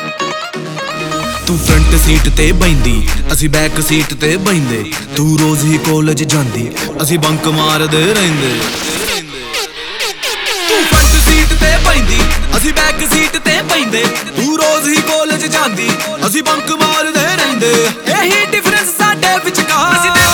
तू front seat ते बैंदी असी बैक सीट ते बैंदे तू रोज ही कॉलेज जांदी असी बंक मारदे रहिंदे तू फ्रंट सीट ते बैंदी असी बैक सीट ते बैंदे तू रोज ही कॉलेज जांदी असी बंक मारदे रहिंदे यही डिफरेंस साडे विचकार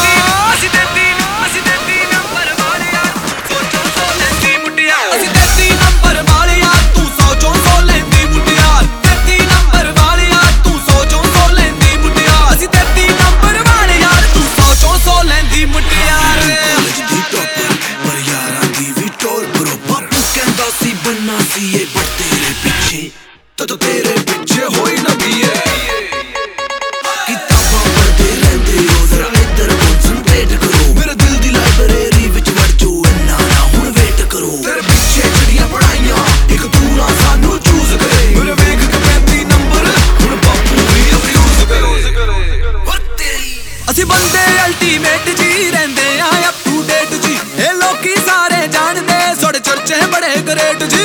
तो तेरे पीछे होई ना बीए किताबां पढ़दे रहंदे हो जरा इधर कंसंट्रेट करो मेरे दिल दी लाइब्रेरी विच वड़ जो इन्ना ना हुण वेट करो तेरे पीछे जड़ियां पढ़ाइयां एक दूरा सानू चूज करे मेरे वेख के 35 नंबर हुण बापू भी अब्यूज करे और तेरी ਅਸੀਂ ਬੰਦੇ ਅਲਟੀਮੇਟ ਜੀ ਰਹਿੰਦੇ ਆ ਅਪ ਟੂ ਡੇਟ ਜੀ ਇਹ ਲੋਕੀ ਸਾਰੇ ਜਾਣਦੇ ਸਾਡੇ ਚਰਚੇ ਬੜੇ ਗ੍ਰੇਟ ਜੀ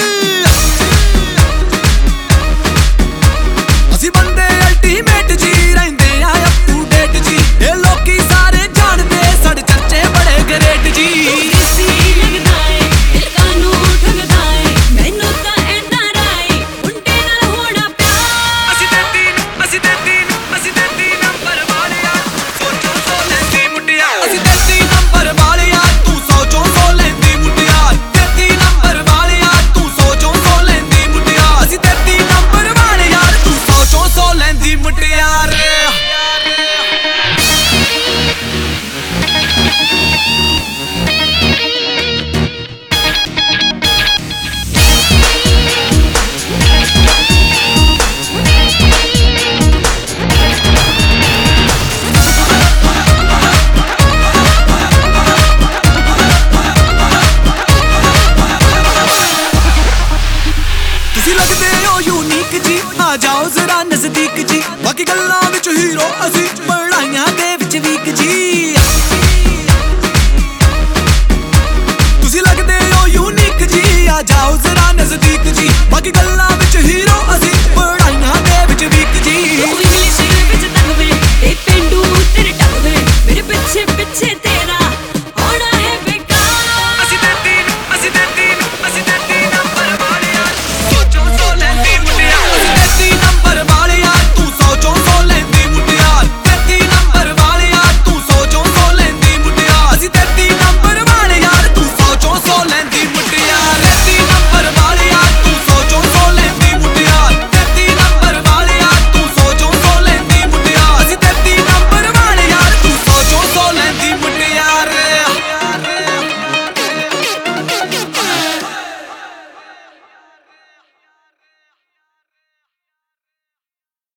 ਅਸੀਂ ਬੰਦੇ ਅਲਟੀਮੇਟ ਜੀ ਰਹਿੰਦੇ ਆ ਅਪ ਟੂ ਡੇਟ ਜੀ ਇਹ ਲੋਕੀ ਸਾਰੇ ਜਾਣਦੇ ਸਾਡੇ ਚਰਚੇ ਬੜੇ ਗ੍ਰੇਟ ਜੀ यूनिक जी आ जाओ जरा नजदीक जी बाकी गल्लां विच हीरो असी